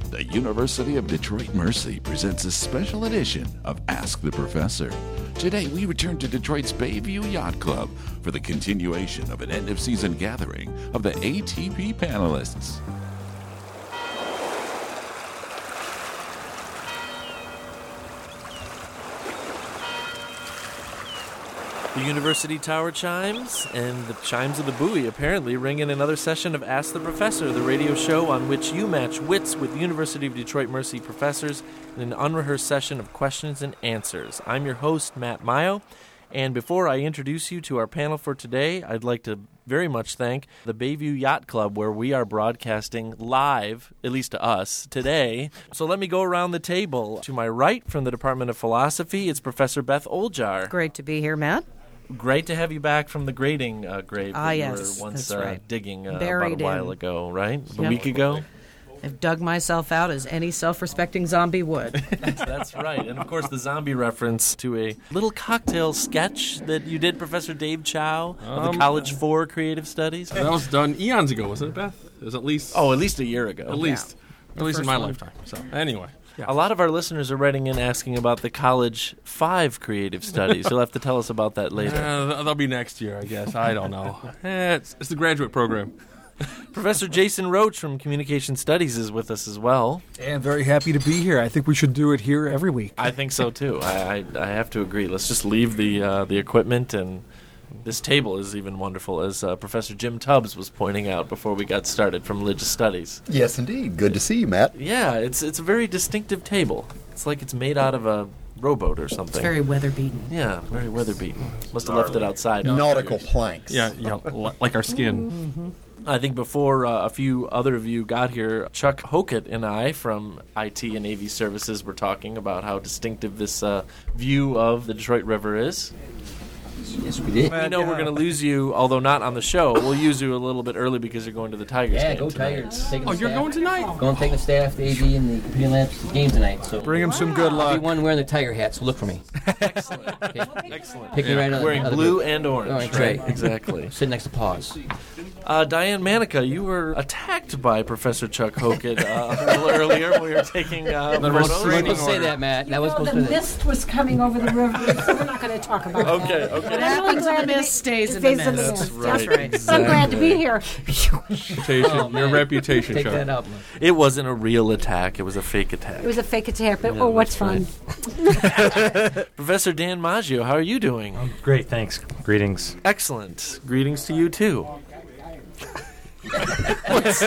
The University of Detroit Mercy presents a special edition of Ask the Professor. Today we return to Detroit's Bayview Yacht Club for the continuation of an end-of-season gathering of the ATP panelists. The University Tower chimes and the chimes of the buoy apparently ring in another session of Ask the Professor, the radio show on which you match wits with University of Detroit Mercy professors in an unrehearsed session of questions and answers. I'm your host, Matt Mayo, and before I introduce you to our panel for today, I'd like to very much thank the Bayview Yacht Club, where we are broadcasting live, at least to us, today. So let me go around the table. To my right, from the Department of Philosophy, it's Professor Beth Oljar. Great to be here, Matt. Great to have you back from the grading grave that you yes, were once that's right. digging about Buried a while in. ago, right? A Yep. week ago? I've dug myself out as any self-respecting zombie would. That's right. And, of course, the zombie reference to a little cocktail sketch that you did, Professor Dave Chow, of the College for Creative Studies. That was done eons ago, wasn't it, Beth? It was at least... Oh, at least a year ago. At least in my lifetime. So, anyway. Yeah. A lot of our listeners are writing in asking about the College 5 Creative Studies. You'll have to tell us about that later. That'll be next year, I guess. I don't know. It's the graduate program. Professor Jason Roach from Communication Studies is with us as well. And very happy to be here. I think we should do it here every week. I think so, too. I have to agree. Let's just leave the equipment, and this table is even wonderful, as Professor Jim Tubbs was pointing out before we got started from Religious Studies. Yes, indeed. Good to see you, Matt. Yeah, it's a very distinctive table. It's like it's made out of a rowboat or something. It's very weather-beaten. Yeah, very weather-beaten. Must have left it outside. Nautical planks. Yeah, like our skin. Mm-hmm. I think before a few other of you got here, Chuck Hokett and I from IT and AV Services were talking about how distinctive this view of the Detroit River is. Yes, we did. We know we're going to lose you, although not on the show. We'll use you a little bit early because you're going to the Tigers Yeah, game go tonight. Tigers. Taking Oh, the you're staff. going tonight? Going to take the staff, the AD, and the computer labs to the game tonight. So Bring him some good I'll luck. be one wearing the Tiger hat, so look for me. Excellent. Okay. Excellent. Pick me right up. Wearing blue and orange. Orange, right. Exactly. Sit next to Paws. Diane Manica, you were attacked by Professor Chuck Hokett a little earlier when we were taking photos. Don't say that, Matt. That was supposed The to. mist was coming over the river, so we're not going to talk about that. Okay. What happens in the mist stays in the mist. That's right. That's right. I'm glad to be here. Reputation, your reputation, Take Chuck. that up. Man. It wasn't a real attack. It was a fake attack. It was a fake attack, but Yeah, what's that's fun? Professor Dan Maggio, how are you doing? Great, thanks. Greetings. Excellent. Greetings to you, too. Like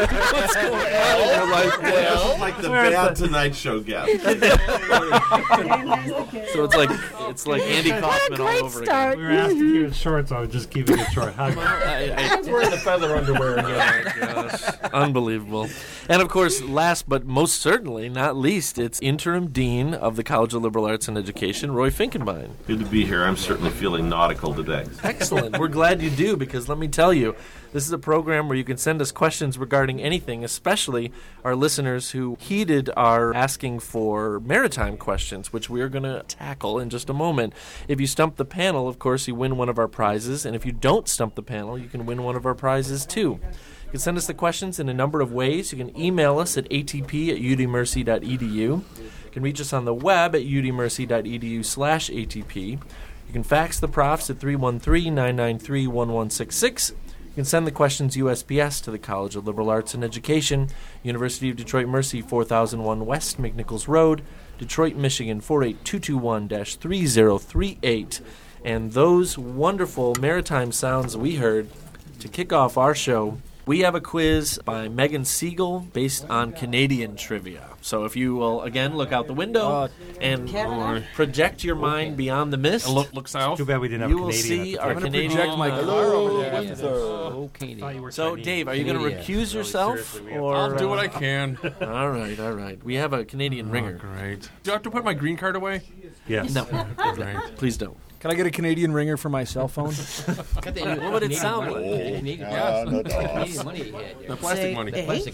the bad Tonight Show guest. So it's like Andy Kaufman all over again. We were asked to keep it short, so I was just keeping it short. He's wearing the feather underwear again. Gosh, unbelievable. And of course, last but most certainly not least, it's Interim Dean of the College of Liberal Arts and Education, Roy Finkenbein. Good to be here. I'm certainly feeling nautical today. Excellent. We're glad you do, because let me tell you, this is a program where you can send us questions regarding anything, especially our listeners who heeded our asking for maritime questions, which we are going to tackle in just a moment. If you stump the panel, of course, you win one of our prizes, and if you don't stump the panel, you can win one of our prizes too. You can send us the questions in a number of ways. You can email us at atp@udmercy.edu. You can reach us on the web at udmercy.edu/atp. You can fax the profs at 313-993-1166. You can send the questions USPS to the College of Liberal Arts and Education, University of Detroit Mercy, 4001 West McNichols Road, Detroit, Michigan, 48221-3038. And those wonderful maritime sounds we heard to kick off our show, we have a quiz by Megan Siegel based on Canadian trivia. So if you will, again, look out the window and project your mind beyond the mist, Look south. Too bad we didn't have you a will Canadian. see at the our time. Canadian... Project my car over there. Okay. So, Dave, are you going to recuse yourself? Or, I'll do what I can. All right. We have a Canadian ringer. Great. Do I have to put my green card away? Yes. No, Great. please don't. Can I get a Canadian ringer for my cell phone? What would it sound like? Canadian money you had. The plastic money. Plastic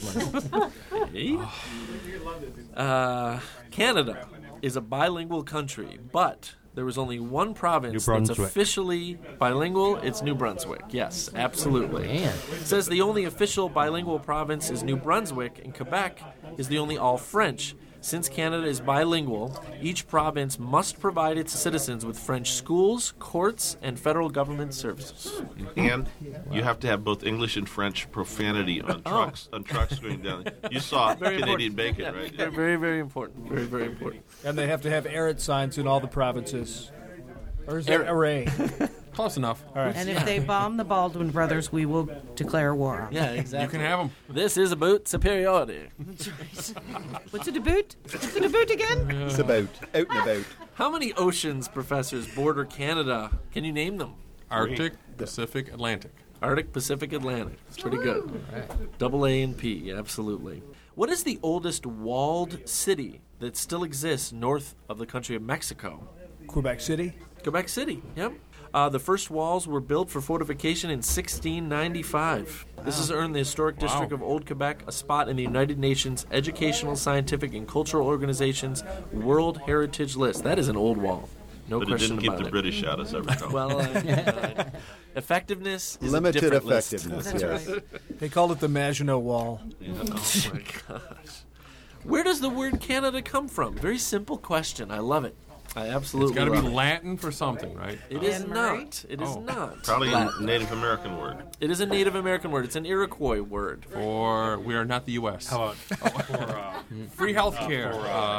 money. Canada is a bilingual country, but there was only one province New that's Brunswick. officially bilingual. It's New Brunswick. Yes, absolutely. Man. It says the only official bilingual province is New Brunswick, and Quebec is the only all-French. Since Canada is bilingual, each province must provide its citizens with French schools, courts, and federal government services. And you have to have both English and French profanity on trucks going down. You saw Canadian bacon, right? Yeah, very, very important. Very, very important. And they have to have Arrett signs in all the provinces. Or is that array? Close enough. All right. And if they bomb the Baldwin brothers, we will declare war on them. Yeah, exactly. You can have them. This is about superiority. What's it about? What's it about again? It's about out and about. How many oceans, professors, border Canada? Can you name them? Arctic, Pacific, Atlantic. Arctic, Pacific, Atlantic. It's pretty good. Double A and P, absolutely. What is the oldest walled city that still exists north of the country of Mexico? Quebec City. Quebec City, yep. The first walls were built for fortification in 1695. This has earned the Historic District of Old Quebec a spot in the United Nations Educational, Scientific, and Cultural Organization's World Heritage List. That is an old wall. No But it question didn't keep about the it. British out, as I recall. Well, effectiveness is Limited a different list. effectiveness, That's yes. right. They called it the Maginot Wall. Oh my gosh. Where does the word Canada come from? Very simple question. I love it. I absolutely It's got to be love it. Latin for something, right? It is Anne Marie? not. It is not. Probably Latin. a Native American word. It is a Native American word. It's an Iroquois word. Or we are not the U.S. How about for Free health care.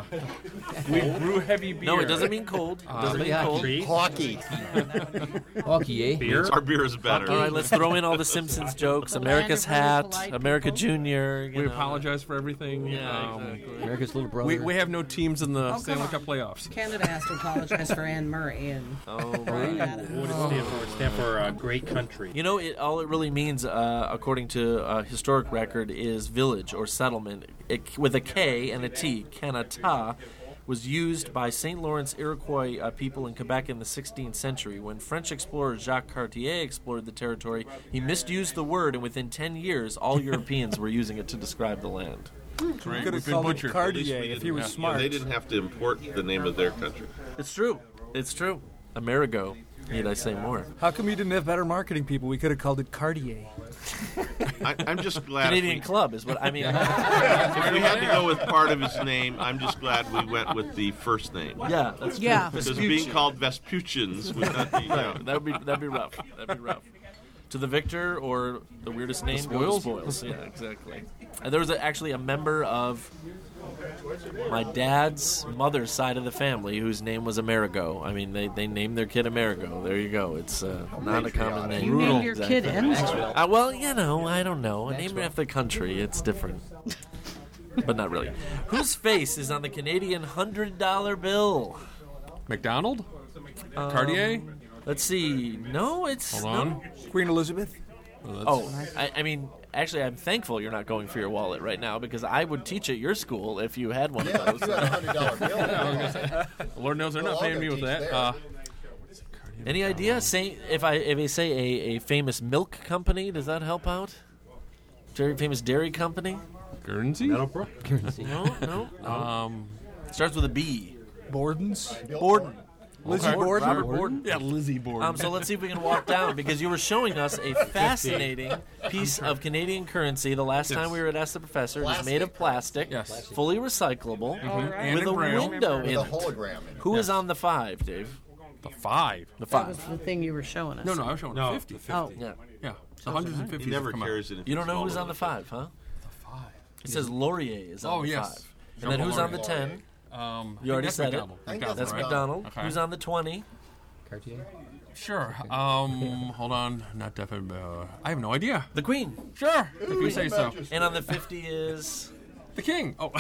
We brew heavy beer. No, it doesn't mean cold. It doesn't mean cold. trees? Hockey. Hockey, eh? Beer? Our beer is better. All right, let's throw in all the Simpsons jokes. America's hat, polite America people. Junior. We apologize for everything. Yeah, exactly. America's little brother. We have no teams in the Stanley come Cup playoffs. Canada has to apologize for Anne Murray and Oh What does it stand for? It stands for great country. You know, all it really means, according to historic record, is village or settlement. With a K and a T, Canada, was used by St. Lawrence Iroquois people in Quebec in the 16th century. When French explorer Jacques Cartier explored the territory, he misused the word, and within 10 years, all Europeans were using it to describe the land. Great. Could We've have been called it butchered. At least Cartier we if he was didn't- smart. They didn't have to import the name of their country. It's true. It's true. Amerigo. Need I say more? How come you didn't have better marketing people? We could have called it Cartier. I'm just glad. Canadian Club is what I mean. If we had to go with part of his name, I'm just glad we went with the first name. Yeah, that's true. Yeah. Because being called Vespuccians would not be. That'd be rough. That'd be rough. To the victor or the weirdest name, go to spoils. Yeah, exactly. And there was actually a member of my dad's mother's side of the family whose name was Amerigo. I mean, they named their kid Amerigo. There you go. It's not a common name. you named your kid Enzo. Well, you know, I don't know. Name it after the country. It's different. But not really. Whose face is on the Canadian $100 bill? McDonald? Cartier? Let's see. No, it's... Hold on. no. Queen Elizabeth. Oh, I mean, actually, I'm thankful you're not going for your wallet right now because I would teach at your school if you had one Yeah, of if you those. had a $100 bill. Lord knows they're not Well, paying I'll me go with teach that. there. Any idea? Say if they say a famous milk company, does that help out? Very famous dairy company? Guernsey? Currency. No. Starts with a B. Borden's. Borden. Lizzie Okay. Borden. Robert Borden. Yeah, Lizzie Borden. So let's see if we can walk down because you were showing us a fascinating piece of Canadian currency the last time we were at Ask the Professor. It was made of plastic, Yes. fully recyclable, And with in a Braille. window With in a it. hologram in it. Who is on the 5, Dave? The 5. The That was 5. the thing you were showing us. No, I was showing No, 50. Oh, Yeah. Yeah. The 150 He never come out. carries it. You don't know who's on the 5, huh? The 5. It says Laurier is on Oh, the yes. 5. And then who's on the Laurier. 10? You already said it. That's right? McDonald. Okay. Who's on the 20? Cartier. Sure. Hold on. Not definitely. I have no idea. The Queen. Sure. If you say so. And on the 50 is The King. Oh.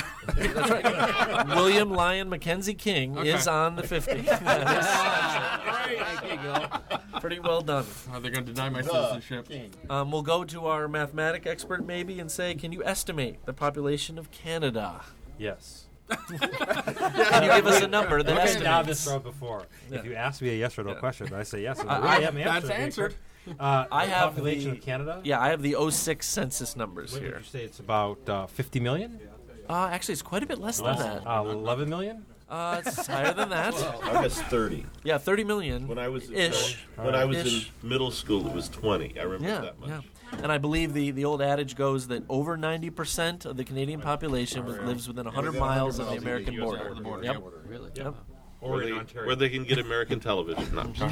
William Lyon Mackenzie King Okay. is on the 50. There you go. Pretty well done. Are they going to deny my citizenship? We'll go to our mathematic expert maybe and say, can you estimate the population of Canada? Yes. Can you give us a number that I've done this estimates? road before. Yeah. If you ask me a yes or no question, I say yes. And I- I have That's answered. I the have population the- of Canada. Yeah, I have the 06 census numbers What did here. you say? It's about 50 million. Actually, it's quite a bit less than that. 11 million. It's higher than that. I guess 30. Yeah, 30 million. When I was ish. in middle school, it was 20. I remember Yeah, that much. yeah. And I believe the old adage goes that over 90% of the Canadian population lives within 100 miles of the American border. Yep. Really? Yep. Or in Ontario. Where they can get American television.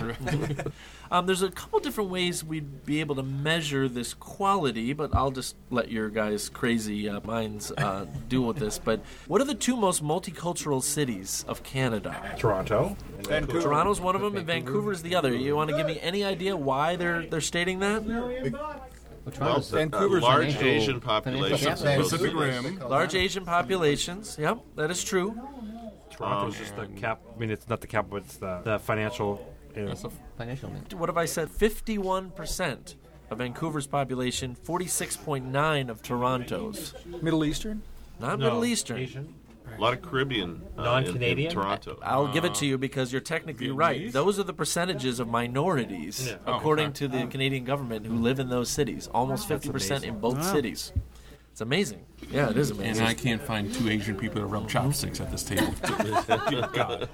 No. There's a couple different ways we'd be able to measure this quality, but I'll just let your guys' crazy minds deal with this. But what are the two most multicultural cities of Canada? Toronto. Vancouver. Toronto's one of them, and Vancouver is the other. You want to give me any idea why they're stating that? Well, Vancouver's large financial- Asian population. Pacific Rim. Large Asian populations. Yep, that is true. Toronto's just the cap. I mean, it's not the cap, but it's the financial. Financial link. What have I said? 51% of Vancouver's population, 46.9 of Toronto's. Middle Eastern? Not Middle Eastern. Asian. A lot of Caribbean Non-Canadian? in Toronto. I'll give it to you because you're technically right. Those are the percentages of minorities, according to the Canadian government, who live in those cities. Almost 50% in both cities. It's amazing. Yeah, it is amazing. And I can't find two Asian people to rub chopsticks at this table. Good God.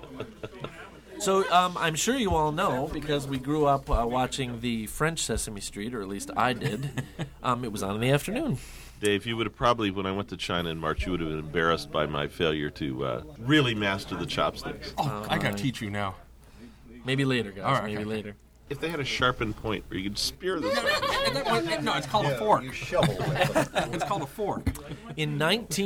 So I'm sure you all know, because we grew up watching the French Sesame Street, or at least I did. It was on in the afternoon. Dave, you would have probably, when I went to China in March, you would have been embarrassed by my failure to really master the chopsticks. Oh, I got to teach you now. Maybe later, guys. All right, Maybe okay. later. If they had a sharpened point where you could spear them. No, it's called a fork. You shovel with them. It's called a fork. In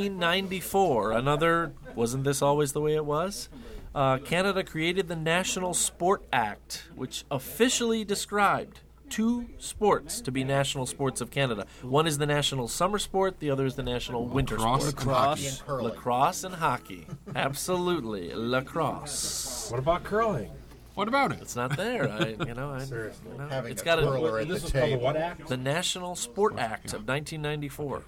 1994, wasn't this always the way it was? Canada created the National Sport Act, which officially described two sports to be national sports of Canada. One is the national summer sport, the other is the national winter Lacrosse sport. and hockey. And curling. Lacrosse and hockey. Absolutely. Lacrosse. What about curling? What about it? It's not there. Having It's a got curler at This the is called the table. what act? the National Sport Act of 1994.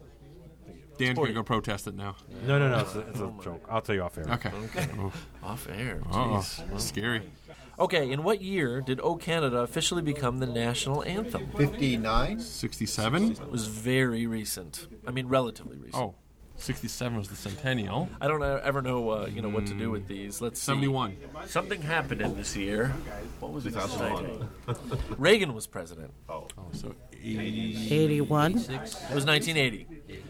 Dan's going to go protest it now. No. It's a joke. I'll tell you off air. Okay. Off air. Oh, Jeez. scary. Okay, in what year did O Canada officially become the national anthem? 59? 67? It was very recent. I mean, relatively recent. Oh, 67 was the centennial. I don't ever know, what to do with these. Let's see. 71. Something happened in this year. What was it? 2001. Reagan was president. Oh, so 80. 81. It was 1980.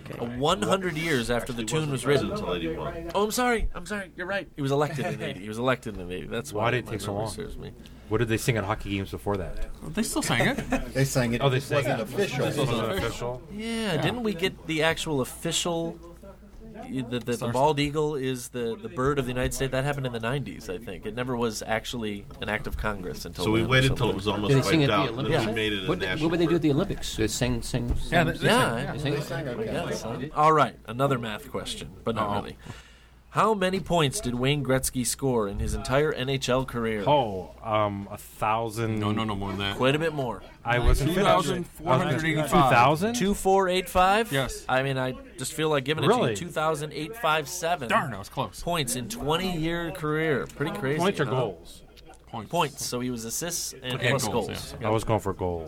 100 years after the tune was written. Until 81. Oh, I'm sorry. You're right. He was elected in 80. He was elected in 80. That's Why did it my take so memory long? serves me. What did they sing at hockey games before that? They still sang it. They sang it. Oh, they It sang wasn't it. official. This wasn't official. Yeah, didn't we get the actual official... The bald eagle is the bird of the United States. That happened in the 90s, I think. It never was actually an act of Congress until So we then, waited so- till it was almost Did they sing wiped at the out, and then Olympics? we made it a What national. would they do at the Olympics? They sing. Yeah, they Yeah, Sing? Yes. All right, another math question, but not really. How many points did Wayne Gretzky score in his entire NHL career? Oh, 1,000. No, more than that. Quite a bit more. I wasn't 2,485. 2,000? 2485? Yes. I mean, I just feel like giving it Really? to you. 2,857 Darn, I was close. points in 20-year career. Pretty crazy. Points or huh? goals? Points. So he was assists and And plus goals, goals. I was going for goals.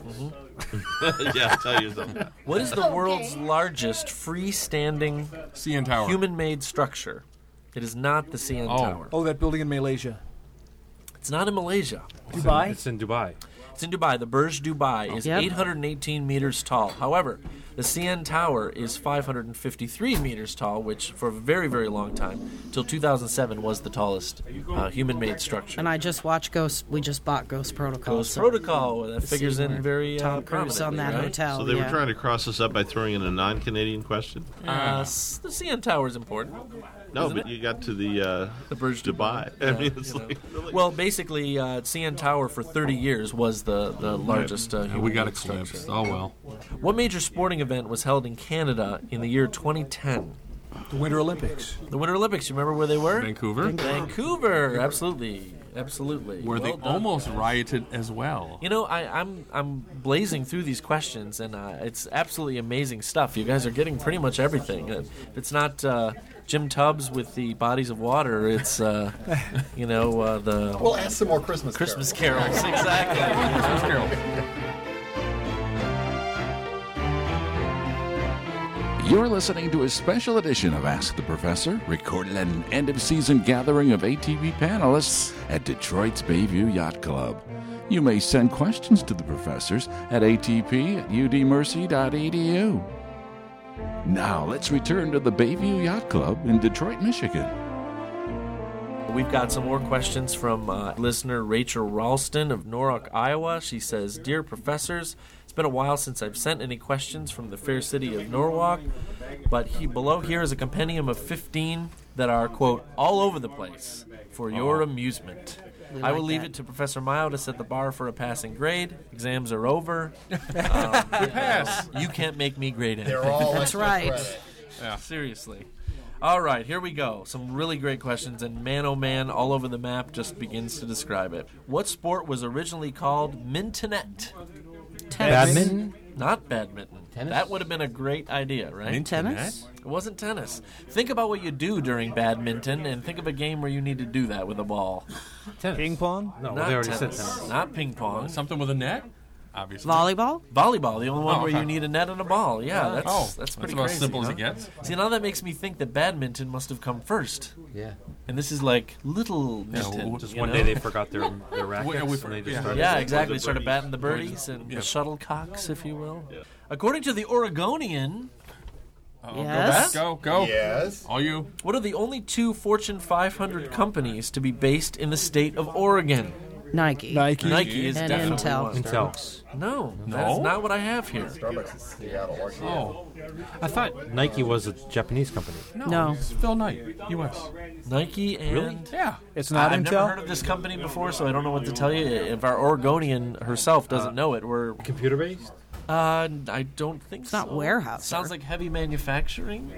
Yeah, I'll tell you something. What is the world's largest freestanding CN Tower. human-made structure? It is not the CN Tower. Oh, that building in Malaysia. It's not in Malaysia. Dubai? It's in Dubai. It's in Dubai. The Burj Dubai is Yep. 818 meters tall. However, the CN Tower is 553 meters tall, which for a very, very long time, till 2007, was the tallest human-made structure. And I just watched Ghost. We just bought Ghost Protocol. Ghost so Protocol, that figures in where very Tom Cruise on prominently, that right? hotel. So they were yeah. trying to cross us up by throwing in a non-Canadian question? The CN Tower is important. No, Isn't but it? you got to the Burj Dubai. I mean, it's you know. like really. Well, basically, CN Tower for 30 years was the largest Yeah, we got human-made eclipsed. structure. Oh, well. What major sporting event was held in Canada in the year 2010? The Winter Olympics. The Winter Olympics. You remember where they were? Vancouver, Vancouver. Absolutely. where they Well done. almost rioted as well. You know, I'm blazing through these questions, and it's absolutely amazing stuff. You guys are getting pretty much everything. If it's not Jim Tubbs with the bodies of water, it's the We'll ask some more Christmas Christmas carols. carols. Exactly. You're listening to a special edition of Ask the Professor, recorded at an end-of-season gathering of ATP panelists at Detroit's Bayview Yacht Club. You may send questions to the professors at atp@udmercy.edu. Now, let's return to the Bayview Yacht Club in Detroit, Michigan. We've got some more questions from listener Rachel Ralston of Norwalk, Iowa. She says, Dear professors, it's been a while since I've sent any questions from the fair city of Norwalk, but below here is a compendium of 15 that are, quote, all over the place for your amusement. I will leave it to Professor Mayo to set the bar for a passing grade. Exams are over. We pass. You can't make me grade anything. They're all That's right. Yeah. Seriously. All right, here we go. Some really great questions, and Man Oh Man all over the map just begins to describe it. What sport was originally called mintonette? Badminton? Not badminton. Tennis? That would have been a great idea, right? Tennis? It wasn't tennis. Think about what you do during badminton, and think of a game where you need to do that with a ball. Tennis. Ping pong? No, Not they already tennis. said tennis. Not ping pong. Something with a net? Obviously. Volleyball? Volleyball, the only one where okay. you need a net and a ball. Yeah, that's Oh, pretty about crazy. as simple as huh? it gets. See, now that makes me think that badminton must have come first. Yeah. And this is like little minton. Just you one know? day they forgot their rackets, we and they forgot- just yeah. started. Yeah, exactly. the Started birdies. batting the birdies and the shuttlecocks, if you will. According to the Oregonian, Yes. Go. Yes. All you. what are the only two Fortune 500 companies to be based in the state of Oregon? Nike. Nike is And definitely Intel. one. Intel. No, that's not what I have here. Starbucks is Seattle. Oh. I thought Nike was a Japanese company. No. It's Phil Knight, U.S. Nike and... Yeah. It's not I've Intel? never heard of this company before, so I don't know what to tell you. If our Oregonian herself doesn't know it, we're... Computer based? I don't think It's so. not Weyerhaeuser. Sounds like heavy manufacturing.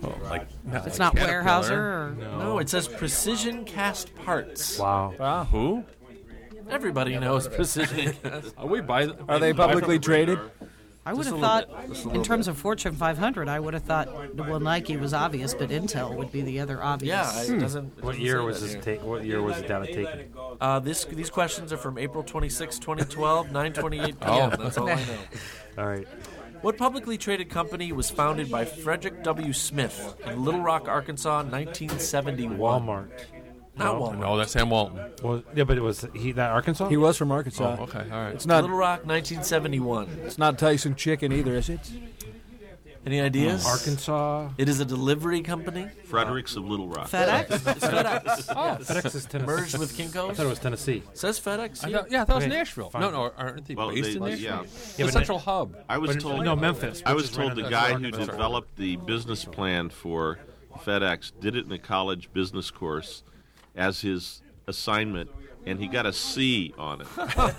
It's not Weyerhaeuser or... No, it says Precision Cast Parts. Wow. Who? Everybody knows Precision Cast. Are we by? Are they publicly traded? I would Just have a thought, little bit. Just a in little terms of Fortune 500, I would have thought, well, Nike was obvious, but Intel would be the other obvious. Yeah, it doesn't. What year was this? What year was the data taken? These questions are from April 26, 2012, 9:28 p.m. That's all I know. All right. What publicly traded company was founded by Frederick W. Smith in Little Rock, Arkansas, 1971? Walmart. Not Walmart. No, that's Sam Walton. Well, yeah, but it was that Arkansas? He was from Arkansas. Oh, okay, all right. It's not. Little Rock, 1971. It's not Tyson Chicken either, is it? Any ideas? Arkansas. It is a delivery company. Fredericks of Little Rock. FedEx? It's FedEx. FedEx is Tennessee. Merged with I Kinko's. thought it was Tennessee. Says FedEx. I Yeah. thought that was Okay, Nashville. fine. No, aren't they Well, based in they- Nashville? yeah. The but central hub. I was told. No, Memphis. I which was is right told the on guy who Arkansas. developed the business plan for FedEx did it in a college business course as his assignment, and he got a C on it.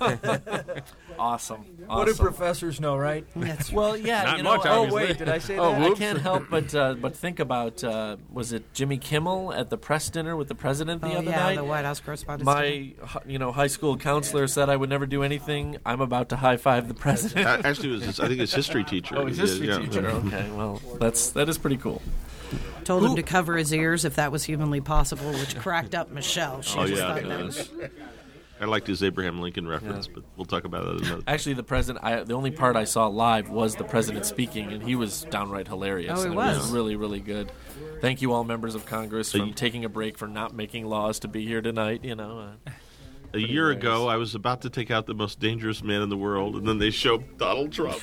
Awesome. What do Awesome. professors know, right? Well, yeah. Not you know, much, Oh, obviously. wait, did I say Oh, that? whoops. I can't help but think about was it Jimmy Kimmel at the press dinner with the president the Oh, other yeah, night? the White House correspondent. My high school counselor said I would never do anything. I'm about to high five the president. Actually, it was I think his history teacher. Oh, his history Yeah. teacher. Okay, well, that is pretty cool. Told him to cover his ears if that was humanly possible, which cracked up Michelle. She Oh just yeah, thought it that was. I liked his Abraham Lincoln reference, but we'll talk about that another. Actually, the president. The only part I saw live was the president speaking, and he was downright hilarious. Oh, he and was. It was really, really good. Thank you, all members of Congress, for taking a break for not making laws to be here tonight. A year ago, I was about to take out the most dangerous man in the world, and then they showed Donald Trump.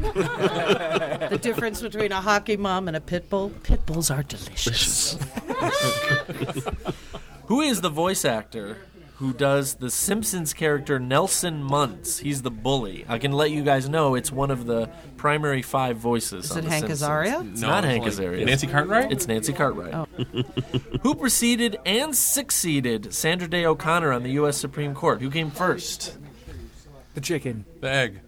The difference between a hockey mom and a pit bull? Pit bulls are delicious. Who is the voice actor who does the Simpsons character Nelson Muntz? He's the bully. I can let you guys know it's one of the primary 5 voices. Is on it The Hank Simpsons. Azaria? It's No, not it's Hank like Azaria. Nancy Cartwright? It's Nancy Cartwright. Oh. Who preceded and succeeded Sandra Day O'Connor on the U.S. Supreme Court? Who came first? The chicken. The egg.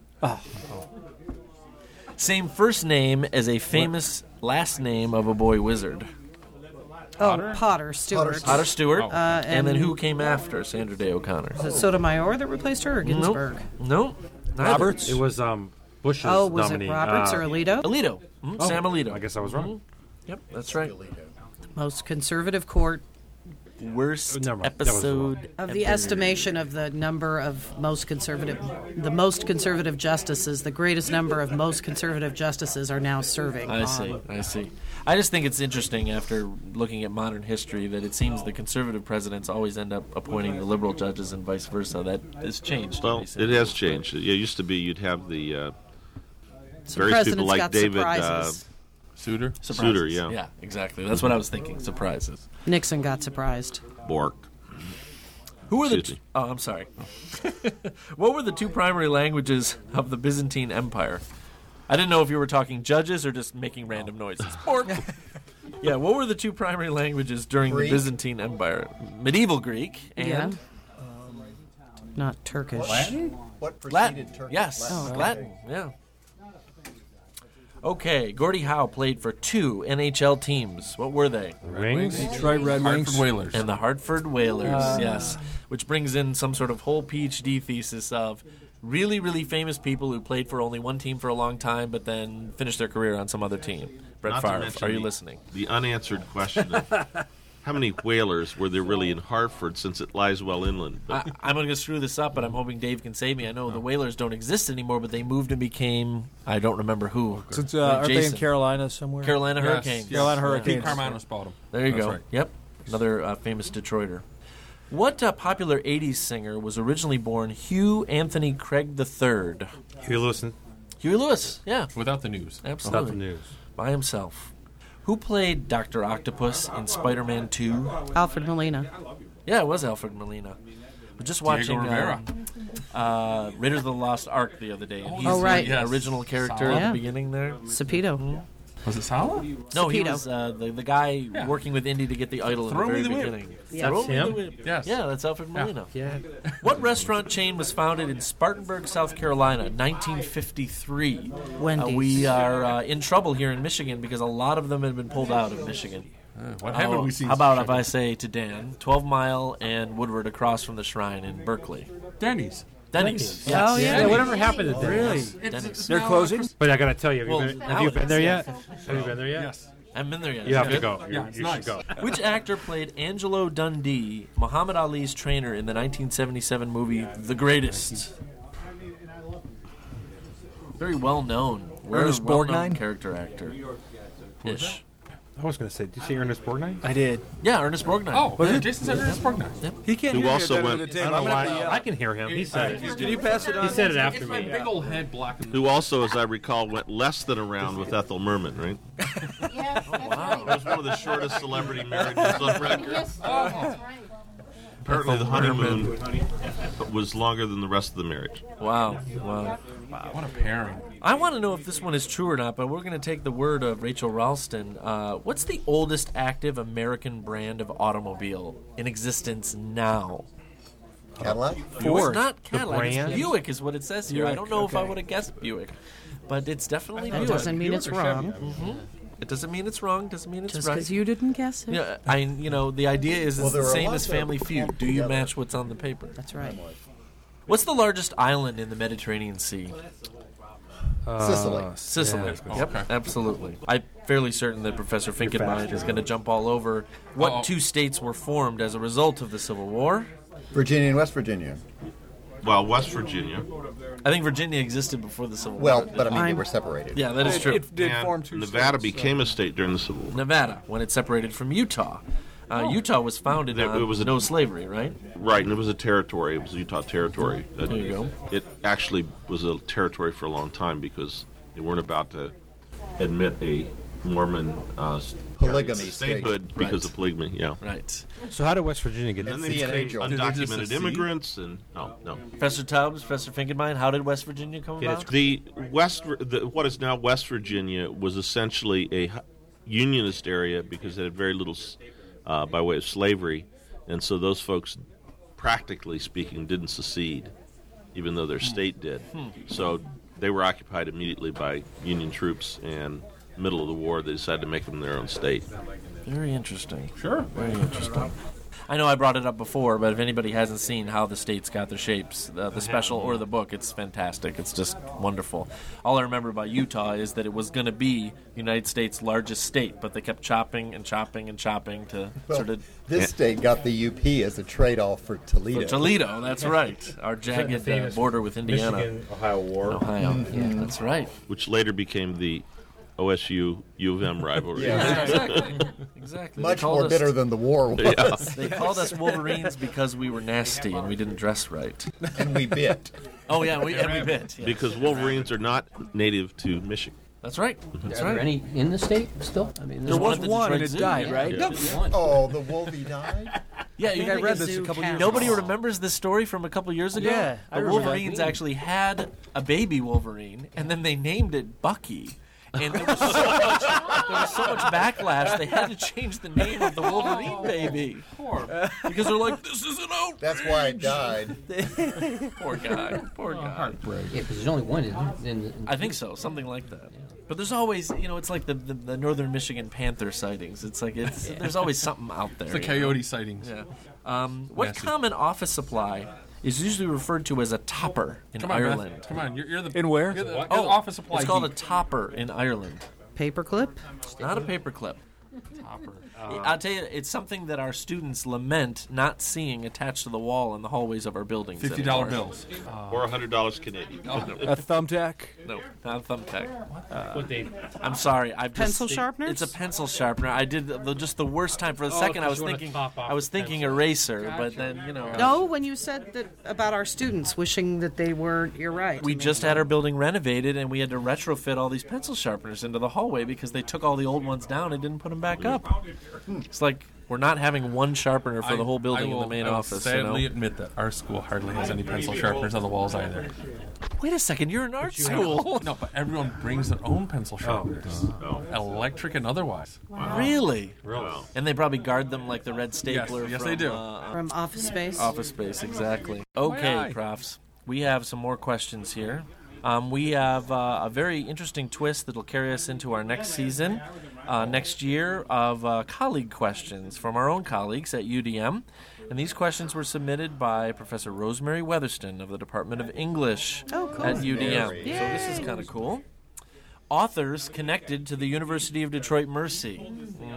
Same first name as a famous last name of a boy wizard. Potter Stewart. Potter Stewart. and and then who came after Sandra Day O'Connor? Was it Sotomayor that replaced her or Ginsburg? Nope. Neither. Roberts? It was Bush's Oh, was nominee. it Roberts or Alito? Alito. Sam Alito. I guess I was wrong. Yep, that's right. Most conservative court worst Never mind. That was episode Of the ever. estimation of the number of the most conservative justices, the greatest number of most conservative justices are now serving. I see. I just think it's interesting after looking at modern history that it seems the conservative presidents always end up appointing the liberal judges and vice versa. That has changed. Well, recently. it has changed. It used to be you'd have the Some various people presidents like got David surprises. Souter? Surprises. Souter, yeah. Yeah, exactly. That's what I was thinking. Surprises. Nixon got surprised. Bork. Who were the? Excuse me. Oh, I'm sorry. What were the two primary languages of the Byzantine Empire? I didn't know if you were talking judges or just making random noises. Bork. Yeah, what were the two primary languages during Greek. the Byzantine Empire? Medieval Greek and Yeah. Not Turkish. What preceded Latin. Turkish? Yes, Oh, okay. Latin. Yeah. Okay, Gordie Howe played for two NHL teams. What were they? Wings? Detroit Red Wings. Hartford Whalers. And the Hartford Whalers, yes. Which brings in some sort of whole PhD thesis of really, really famous people who played for only one team for a long time, but then finished their career on some other team. Brett Not to Favre, mention are you the- listening? The unanswered question of how many whalers were there really in Hartford since it lies well inland? But I'm going to screw this up, but I'm hoping Dave can save me. I know the Whalers don't exist anymore, but they moved and became, I don't remember who. Since, Like aren't they in Jason. Carolina somewhere? Carolina Yes, Hurricanes. yes. Carolina Yeah. Hurricanes. Pete Carmichael bought him. There you That's go. right. Yep. Another famous Detroiter. What popular 80s singer was originally born Hugh Anthony Craig III? Huey Lewis and Huey Lewis, yeah. Without the news. Absolutely. Without the news. By himself. Who played Dr. Octopus in Spider-Man 2? Alfred Molina. Yeah, it was Alfred Molina. We're just watching Rivera. Raiders of the Lost Ark the other day. And he's Oh, right. the original character Solid. at Yeah. the beginning there. Sapito. Was it Sala? No, he Sapito. was the guy working with Indy to get the idol Throw at me the the very whip. beginning. Yeah. Throw That's me the him? whip. Yes. Yeah, that's Alfred Molina. Yeah. What restaurant chain was founded in Spartanburg, South Carolina, 1953? Wendy's. We are in trouble here in Michigan because a lot of them have been pulled out of Michigan. What haven't we seen? How about if I say to Dan, 12 Mile and Woodward across from the Shrine in Berkeley? Denny's. Denny's. Yes. Oh, yeah. Yeah, whatever happened to that? Really? Denny's. They're closing? But I gotta tell you, Well, have you now it been is, there yeah. yet? Have you been there yet? Yes. I haven't been there yet. You Is have it to good? go. Yeah, You it's should nice. go. Which actor played Angelo Dundee, Muhammad Ali's trainer in the 1977 movie The Greatest? Very well known. Ernest well-known Borgnine? character actor. Ish. I was gonna say, did you see Ernest Borgnine? I did. Yeah, Ernest Borgnine. Oh, was it Jason said Ernest Borgnine? He can't Who hear also you at the went- end of the I table. don't know I'm why. gonna have to I yell. can hear him. He said it. Did you pass it on? He said it after It's my me. big old head blocking. who also, as I recall, went less than a round with Ethel Merman, right? Yes, that's That was one of the shortest celebrity marriages on record. Yes, that's right. Apparently, the honeymoon was longer than the rest of the marriage. Wow. Wow. What a pairing. I want to know if this one is true or not, but we're going to take the word of Rachel Ralston. What's the oldest active American brand of automobile in existence now? Cadillac? It's not Cadillac. It's brand? Buick is what it says here. I Buick, don't know if I okay. would have guessed Buick, but it's definitely That Buick. doesn't mean it's Buick or Chevy? wrong. It doesn't mean it's wrong. Doesn't mean it's Just right. because you didn't guess it. Yeah, the idea is Well, it's there the are same lots as of Family Feud. Do you together. match what's on the paper? That's right. What's the largest island in the Mediterranean Sea? Sicily. Sicily. Yeah. Yep, Okay. absolutely. I'm fairly certain that Professor Finkenbein is going to jump all over what Uh-oh. two states were formed as a result of the Civil War. Virginia and West Virginia. Well, West Virginia. I think Virginia existed before the Civil Well, War. but I mean, they I'm- were separated. Yeah, that is true. It did And form two Nevada states, became a state during the Civil War. Nevada, when it separated from Utah. Utah was founded It on was a- no slavery, right? Right, and it was a territory. It was Utah Territory. There you go. It actually was a territory for a long time because they weren't about to admit a Mormon Polygamy statehood state. because Right. of polygamy. Yeah. Right. So how did West Virginia get And that? then they DNA create joke. Did they just undocumented secede? immigrants and no. Professor Tubbs, Professor Finkenbein, how did West Virginia come about? What is now West Virginia was essentially a unionist area because it had very little by way of slavery, and so those folks, practically speaking, didn't secede, even though their state did. So they were occupied immediately by Union troops, and middle of the war, they decided to make them their own state. Very interesting. Sure. Very interesting. I know I brought it up before, but if anybody hasn't seen how the states got their shapes, the special or the book, it's fantastic. It's just wonderful. All I remember about Utah is that it was going to be United States' largest state, but they kept chopping and chopping and chopping to sort of... This state got the UP as a trade-off for Toledo. For Toledo, that's right. Our jagged border with Indiana. Michigan-Ohio War. Ohio, yeah, that's right. Which later became the OSU U of M rivalry. Exactly. Much more bitter than the war was. Yeah. They called us Wolverines because we were nasty and we didn't dress right. And we bit. Oh, yeah, we bit. Yes. Because Wolverines are not native to Michigan. That's right. That's Are right. there any in the state still? I mean, There was at the one and Detroit it Zoo, died, yeah. right? Yeah. one. Oh, the Wolvie died? Yeah, I think I read this a couple years ago. Nobody remembers this story from a couple years ago? Yeah, I the remember that. Wolverines actually had a baby Wolverine, and then they named it Bucky. And there was so much backlash, they had to change the name of the Wolverine baby. Because they're like, this isn't out. That's why it died. Poor guy. Poor guy. Yeah, because there's only one in I think so, something like that. But there's always, it's like the Northern Michigan Panther sightings. It's like there's always something out there. It's the coyote sightings. Yeah. What Nasty. common office supply is usually referred to as a topper in Come on, Ireland? Beth. Come on, you're the In where? You're the office supply. It's called a geek. topper in Ireland. Paperclip? Not a paperclip. Topper. I'll tell you, it's something that our students lament not seeing attached to the wall in the hallways of our buildings. $50 anymore. bills. Or $100 Canadian. A thumbtack? No, not a thumbtack. I'm sorry. Pencil sharpeners? It's a pencil sharpener. I did just the worst time. For a second, I was thinking eraser, but then No, when you said that about our students wishing that they were, you're right. We just had our building renovated, and we had to retrofit all these pencil sharpeners into the hallway because they took all the old ones down and didn't put them back up. It's like we're not having one sharpener for the whole building in the main office. I will sadly admit that our school hardly has any pencil sharpeners on the walls either. Wait a second, you're in art school. No, but everyone brings their own pencil sharpeners, electric and otherwise. Really? Wow. And they probably guard them like the red stapler. Yes, from, they do. From Office Space? Office Space, exactly. Okay, profs. We have some more questions here. We have a very interesting twist that will carry us into our next season, next year, of colleague questions from our own colleagues at UDM. And these questions were submitted by Professor Rosemary Weatherston of the Department of English at UDM. So this is kind of cool. Authors connected to the University of Detroit Mercy.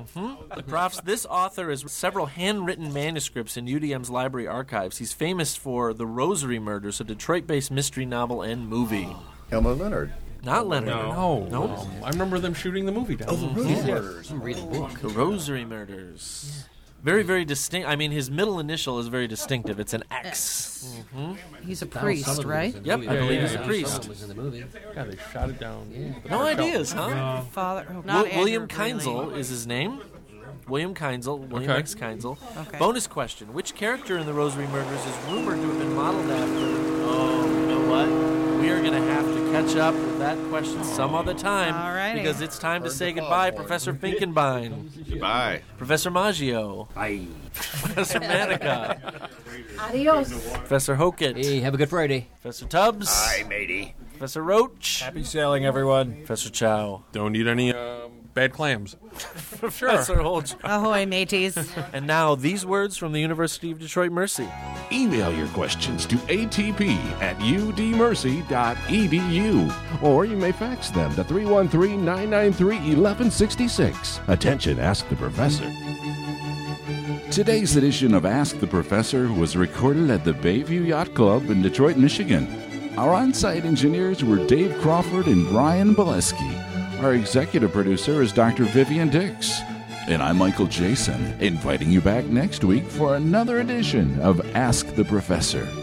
The profs, this author has several handwritten manuscripts in UDM's library archives. He's famous for The Rosary Murders, a Detroit-based mystery novel and movie. Elmo Leonard. Not Leonard. No. I remember them shooting the movie down. Oh, the Rosary Murders. I'm reading a book. The Rosary Murders. Very, very distinct. I mean, his middle initial is very distinctive. It's an X. He's a priest, right? Yep, I believe he's a priest. Was in the movie. God, they shot it down. No ideas, huh? Father, not William Andrew Greeley. Kinzel is his name. William Kinzel, William Okay. X. Kinzel. Okay. Bonus question. Which character in the Rosary Murders is rumored to have been modeled after... Oh, you know what? We are going to have to catch up with that question some other time. Alrighty. Because it's time to say goodbye, Professor Finkenbein, Goodbye. Professor Maggio, Bye. Professor Manica, Adios. Professor Hokett, Hey, have a good Friday. Professor Tubbs, Hi, matey. Professor Roach, Happy sailing, everyone. Professor Chow, Don't eat any bad clams. Professor Holch. Ahoy, mateys. And now, these words from the University of Detroit Mercy. Email your questions to atp@udmercy.edu, or you may fax them to 313-993-1166. Attention, Ask the Professor. Today's edition of Ask the Professor was recorded at the Bayview Yacht Club in Detroit, Michigan. Our on-site engineers were Dave Crawford and Brian Boleski. Our executive producer is Dr. Vivian Dix. And I'm Michael Jason, inviting you back next week for another edition of Ask the Professor.